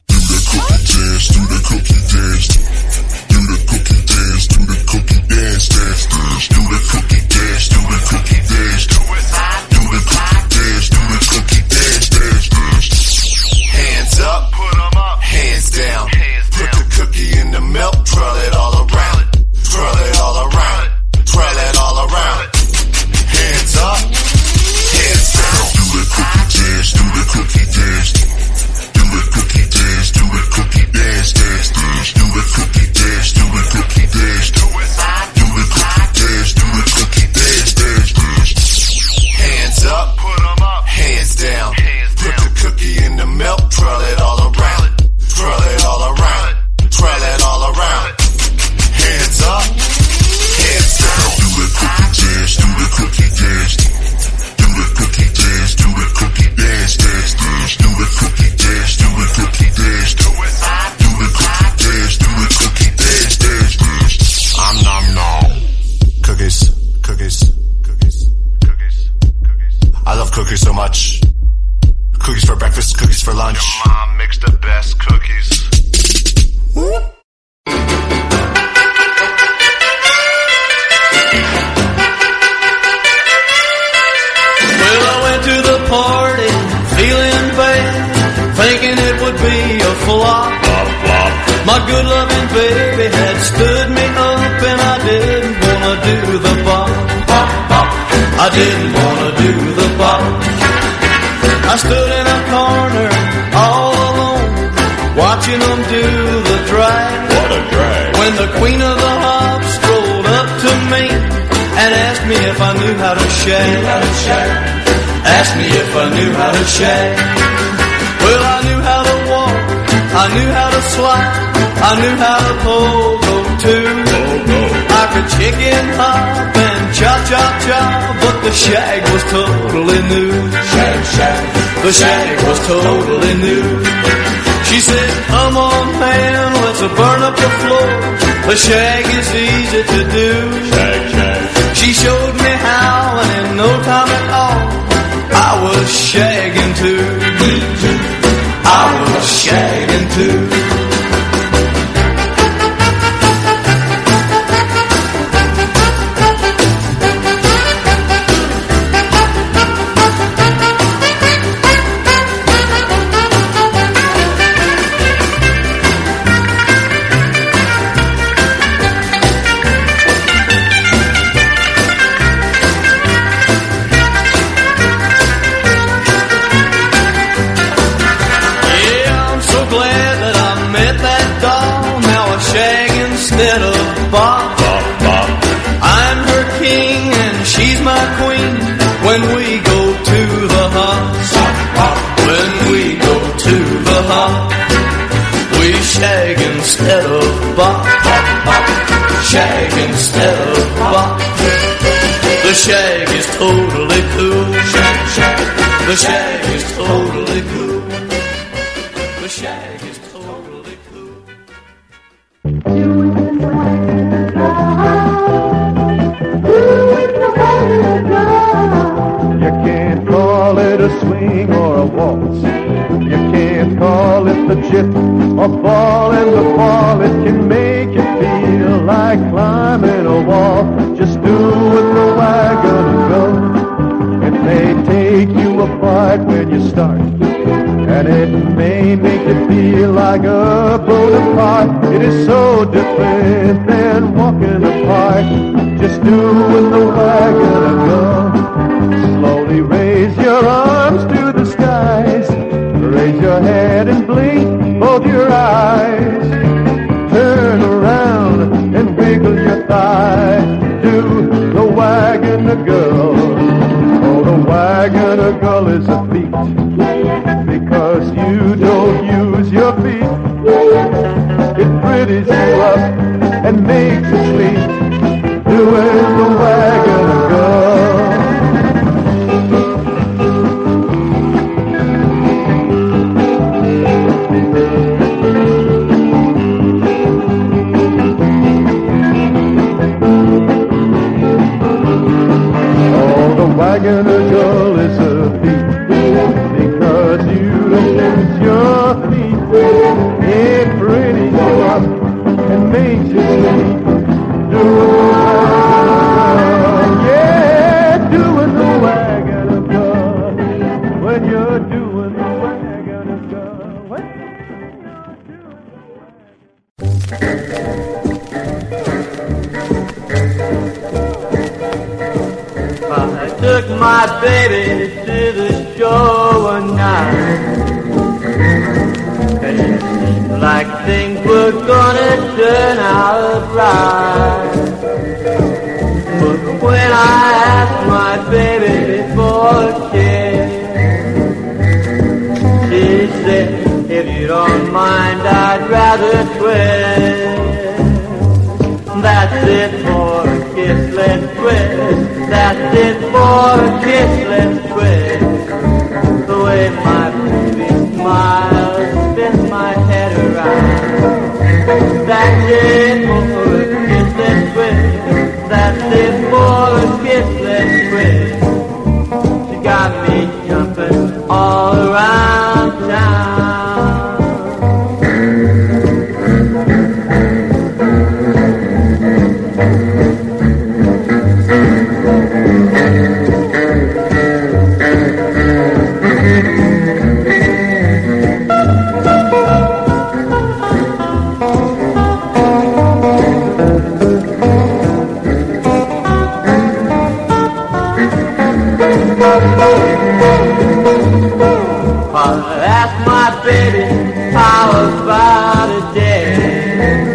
Speaker 11: Do the cookie dance, do the cookie dance. Do the cookie dance, do the cookie dance, dance, dance. Do the cookie dance, do the cookie dance. Do it. Do the cookie dance, do the cookie dance, dance, dance.
Speaker 15: Hands up, put 'em up. Hands down. Put the cookie in the milk, twirl it all around. Twirl it all around. Twirl it all around. Hands up, hands down.
Speaker 11: Do the cookie dance, do the cookie dance. Do the cookie dance, do the cookie dance, dance, dance. Do the cookie dance, do the cookie dance. Do it. Do the cookie dance, do the cookie dance, dance, dance.
Speaker 15: Hands up, put 'em up. Hands down. Put the cookie in the milk, twirl it all around. Twirl it all around. Twirl it all around. Hands up, hands down.
Speaker 11: Do the cookie dance, do the cookie dance. Do the cookie dance, do the cookie dance, dance, dance. Do the cookie dance, do the cookie dance. Do it. Do the cookie dance, do the cookie dance, dance, dance.
Speaker 15: I'm nom nom. Cookies, cookies, cookies, cookies, cookies. I love cookies so much. Cookies for breakfast, cookies for lunch. Your mom makes the best cookies.
Speaker 3: My good loving baby had stood me up and I didn't wanna do the bop, bop, bop. I didn't wanna do the bop. I stood in a corner all alone, watching them do the drag.
Speaker 7: What a drag.
Speaker 3: When the queen of the hop strolled up to me and asked me if I knew how to shag. How to shag. Asked me if I knew how to shag. Well, I knew how to walk, I knew how to slide, I knew how to pogo too. I could chicken hop and cha-cha-cha, but the shag was totally new. Shag, shag. The shag was totally new. She said, come on man, let's burn up the floor. The shag is easy to do.
Speaker 7: Shag, shag.
Speaker 3: She showed me how, and in no time at all, I was shagging too. Me too. I was shagging too. Bop, bop, bop. I'm her king and she's my queen. When we go to the hop, when we go to the hop, we shag instead of bop, bop, bop. Shag instead of bop. The shag is totally cool. Shag, shag. The shag is totally cool. The shag is totally cool.
Speaker 16: You can't call it a swing or a waltz. You can't call it the jit or ball in the fall. It can make you feel like climbing a wall. Just do it the wagon and go. It may take you apart when you start, and it may make you feel like a Bonaparte. It is so different than walking apart. Just doing the wagon and go. Slowly raise your arms to the skies. Raise your head and blink both your eyes. Turn around and wiggle your thigh. Do the wagon a girl. Oh, the wagon a girl is a feat, because you don't use your feet. It pretties you up and makes you sleep. Doing the wagon a girl. Oh, the wagon a girl is a beat, because you don't use your feet. It pretties you up and makes you sleep. Doing the wagon, yeah, doing the wagon of God. When you're doing the wagon of God, when you're doing
Speaker 3: I took my baby to the show one night, and it seemed like things were gonna turn out right. But when I asked my baby for a kiss, she said, if you don't mind, I'd rather twist. That's it for a kiss, let's twist. That's it for a kiss, let's twist. The way my baby smiles, spins my head around. That's it for a kiss, let's twist. That's it for a kiss, let's twist. She got me jumping all around town. baby, how about a date?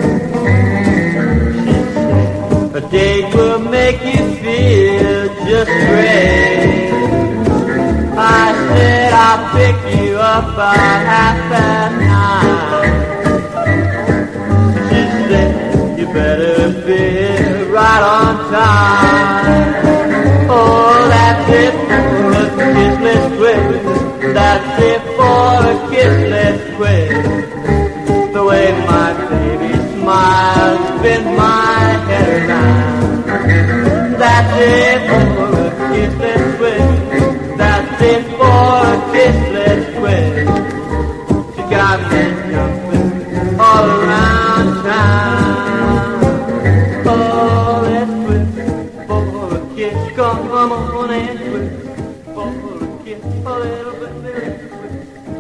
Speaker 3: A date will make you feel just great. I said I'll pick you up by half past nine. She said you better be right on time. Oh, that's it for a kiss, let's quit. That's it for a kiss, let's quit. The way my baby smiles spins my head around. That's it for a kiss, let's quit. That's it for a kiss, let's quit. She got me jumping all around town. Oh, let's quit for a kiss. Come on and quit for a kiss. A little bit, let's quit.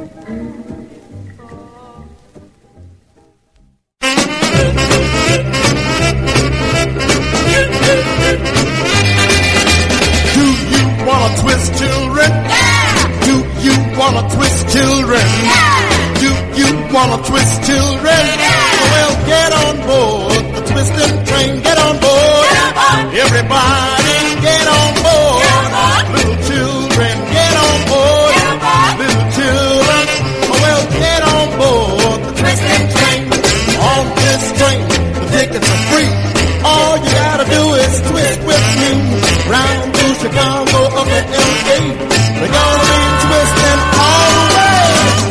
Speaker 15: Do you wanna twist children? Yeah! Do you wanna twist children? Yeah! Do you wanna twist children? Yeah! Well, get on board the twisting train. Get on board. Get on board. Everybody, get on board. Get on board. Little children, get on board. Get on board. Little children, well, get on board the twisting train. On this train, the tickets are free. All you gotta do is twist with me. Round through Chicago, up at L A. We're gonna be twisting all the way.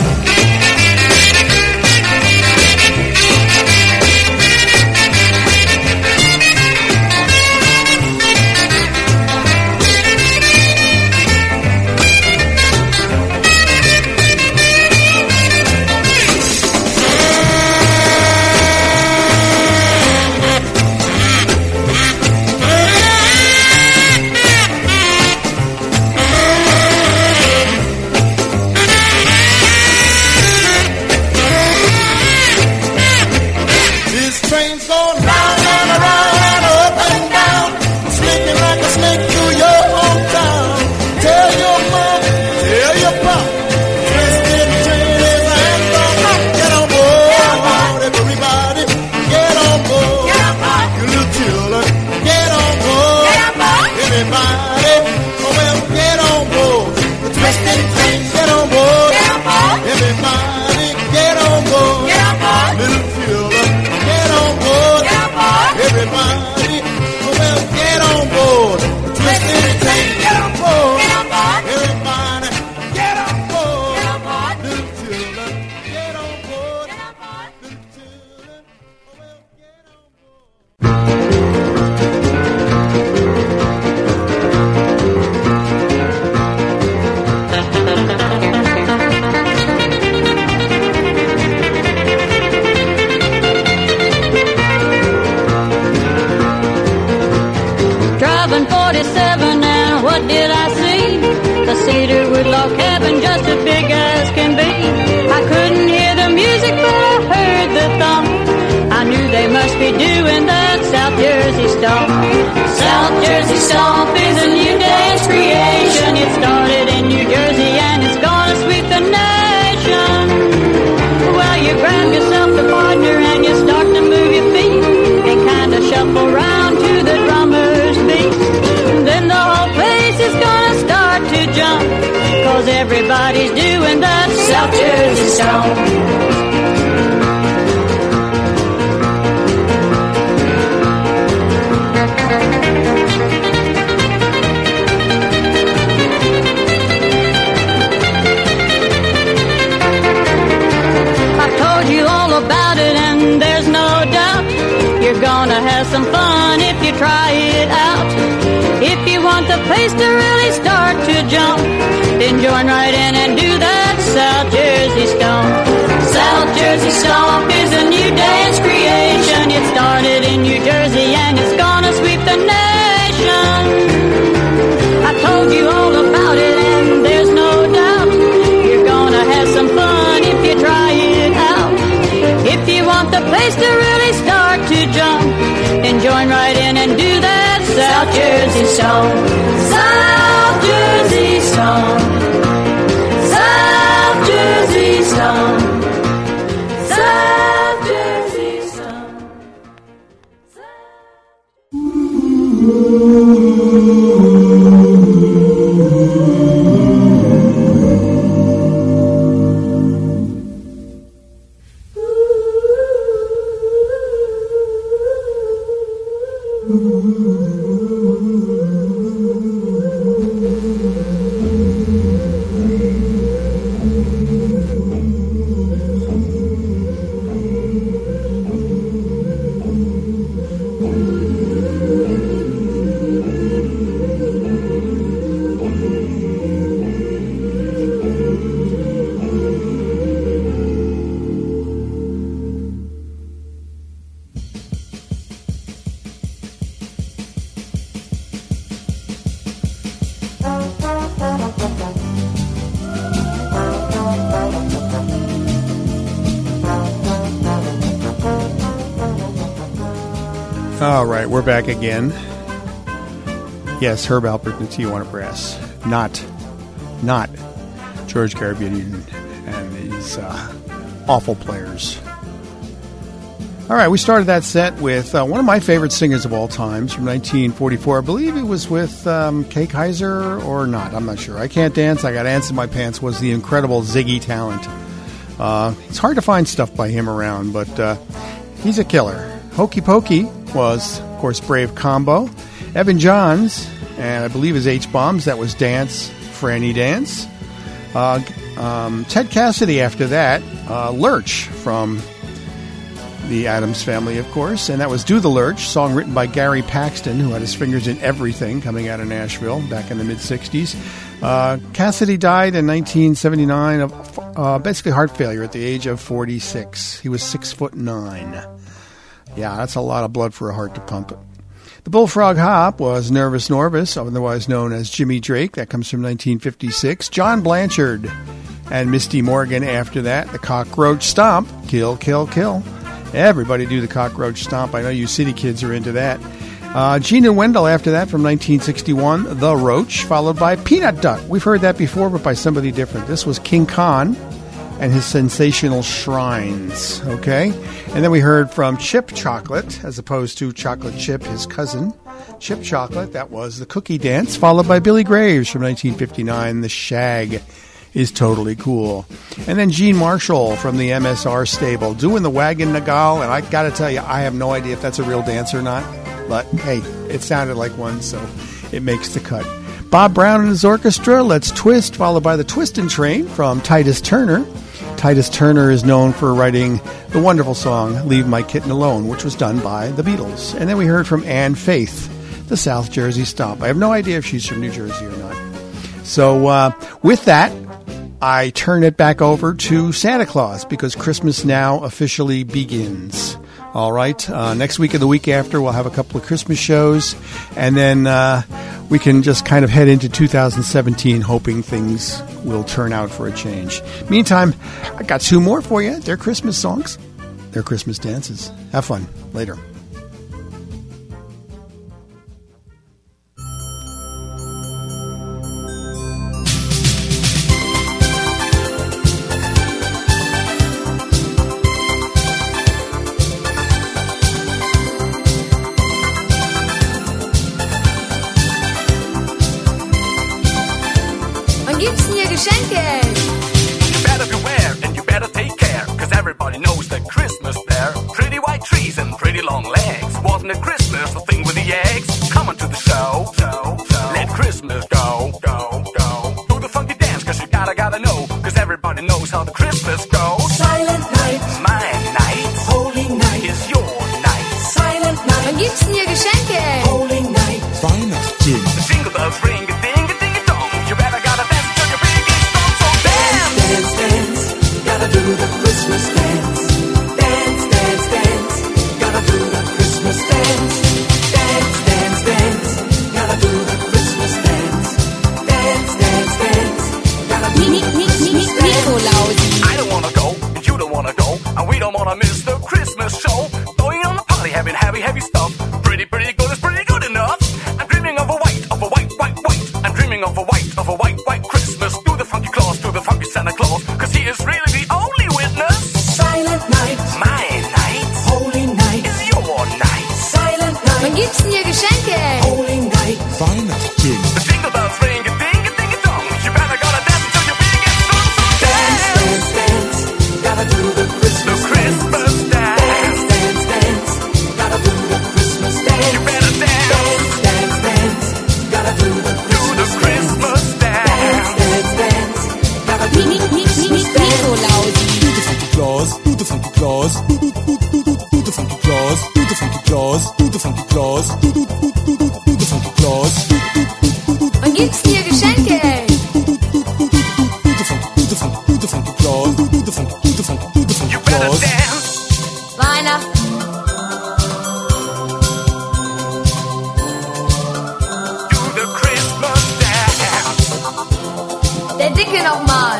Speaker 17: Everybody's doing that South Jersey song. I told you all about it and there's no doubt you're gonna have some fun if you try it out. If you want the place to really start to jump, then join right in and do that South Jersey Stomp. South Jersey Stomp is a new dance creation. It started in New Jersey and it's gonna sweep the nation. I told you all about it and there's no doubt you're gonna have some fun if you try it out. If you want the place to really start to jump, then join right in and do that South Jersey Stomp. South Jersey Stomp. South Jersey Stomp.
Speaker 9: All right, we're back again. Yes, Herb Alpert and the Tijuana Brass. Not, not George Garabedian and these uh, awful players. All right, we started that set with uh, one of my favorite singers of all times from nineteen forty-four. I believe it was with um, Kay Kaiser or not. I'm not sure. I Can't Dance, I Got Ants in My Pants was the incredible Ziggy Talent. Uh, it's hard to find stuff by him around, but uh, he's a killer. Hokey Pokey was, of course, Brave Combo. Evan Johns, and I believe his H-Bombs, that was Dance, Franny Dance. Uh, um, Ted Cassidy after that, uh, Lurch from the Addams Family, of course, and that was Do the Lurch, song written by Gary Paxton, who had his fingers in everything coming out of Nashville back in the mid-sixties. Uh, Cassidy died in nineteen seventy-nine of uh, basically heart failure at the age of forty-six. He was six foot nine. Yeah, that's a lot of blood for a heart to pump. The Bullfrog Hop was Nervous Norvis, otherwise known as Jimmy Drake. That comes from nineteen fifty-six. John Blanchard and Misty Morgan after that. The Cockroach Stomp, Kill, Kill, Kill. Everybody do the Cockroach Stomp. I know you city kids are into that. Uh, Gene and Wendell after that from nineteen sixty-one. The Roach, followed by Peanut Duck. We've heard that before, but by somebody different. This was King Khan and his Sensational Shrines, okay? And then we heard from Chip Chocolate, as opposed to Chocolate Chip, his cousin. Chip Chocolate, that was The Cookie Dance, followed by Billy Graves from nineteen fifty-nine, The Shag is Totally Cool. And then Gene Marshall from the M S R stable, doing the Wagon Nagal, and I gotta tell you, I have no idea if that's a real dance or not, but hey, it sounded like one, so it makes the cut. Bob Brown and his orchestra, Let's Twist, followed by the Twistin' Train from Titus Turner. Titus Turner is known for writing the wonderful song Leave My Kitten Alone, which was done by the Beatles. And then we heard from Ann Faith, the South Jersey Stomp. I have no idea if she's from New Jersey or not. So uh, with that, I turn it back over to Santa Claus, because Christmas now officially begins. All right, uh, next week and the week after, we'll have a couple of Christmas shows, and then uh, we can just kind of head into two thousand seventeen hoping things will turn out for a change. Meantime, I got two more for you. They're Christmas songs. They're Christmas dances. Have fun. Later.
Speaker 12: Gotta the funky claws, do the funky claws, do do do do do do the funky claws.
Speaker 18: Wann gibt's dir Geschenke, ey?
Speaker 12: Do the funky, do the funky, do the funky claws, do the funky, do the funky, do the funky claws.
Speaker 18: Weihnachten. Der Dicke nochmal.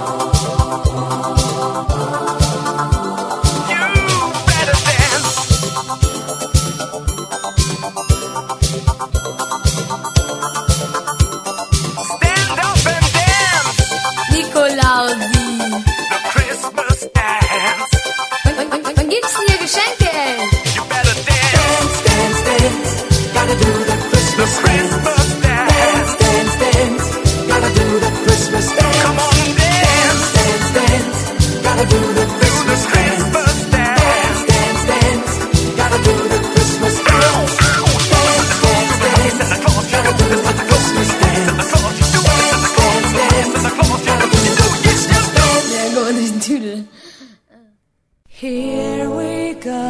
Speaker 2: Stand up and dance.
Speaker 18: Nikolausi.
Speaker 2: The Christmas dance.
Speaker 18: Wann, wann, wann gibt's denn hier Geschenke, ey?
Speaker 2: You better dance. Dance, dance, dance. Gotta do the Christmas dance. Dance, dance, dance. Gotta do the Christmas dance. Come on, dance. Dance, dance, dance. Gotta do the Christmas dance. Dance, dance, dance. Gotta do the Christmas dance. Dance, dance, dance. Gotta do the Christmas dance. Dance, dance, dance. Gotta do the Christmas dance.
Speaker 18: Ja, go in den Tüdel.
Speaker 19: Here we go,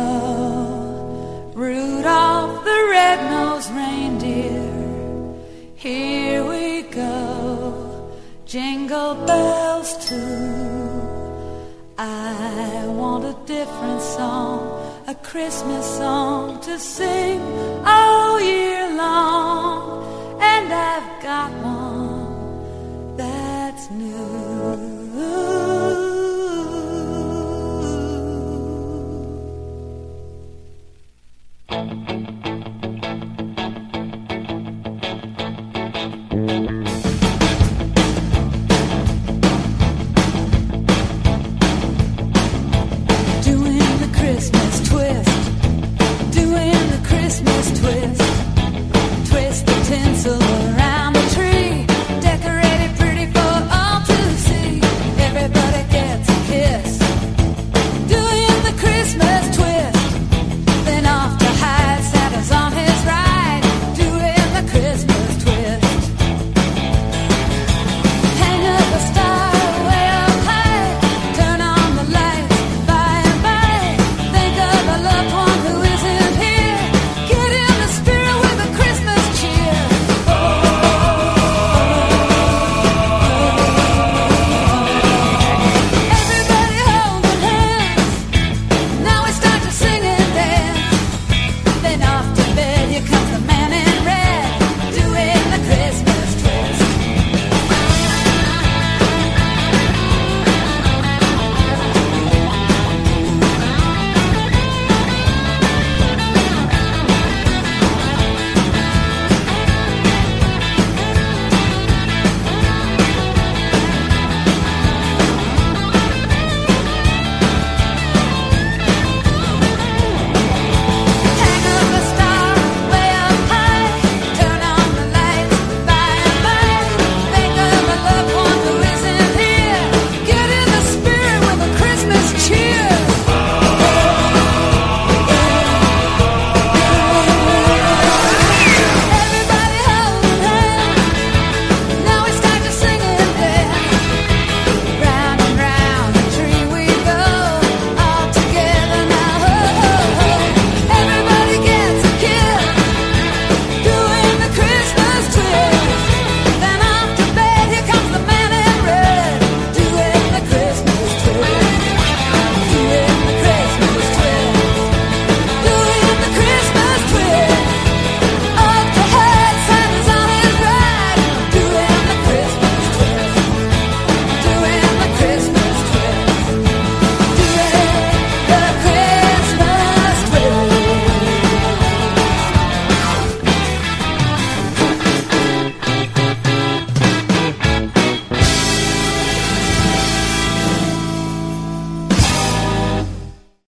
Speaker 19: Rudolph the red-nosed reindeer. Here we go, jingle bells too. I want a different song, a Christmas song to sing all year long. And I've got one that's new.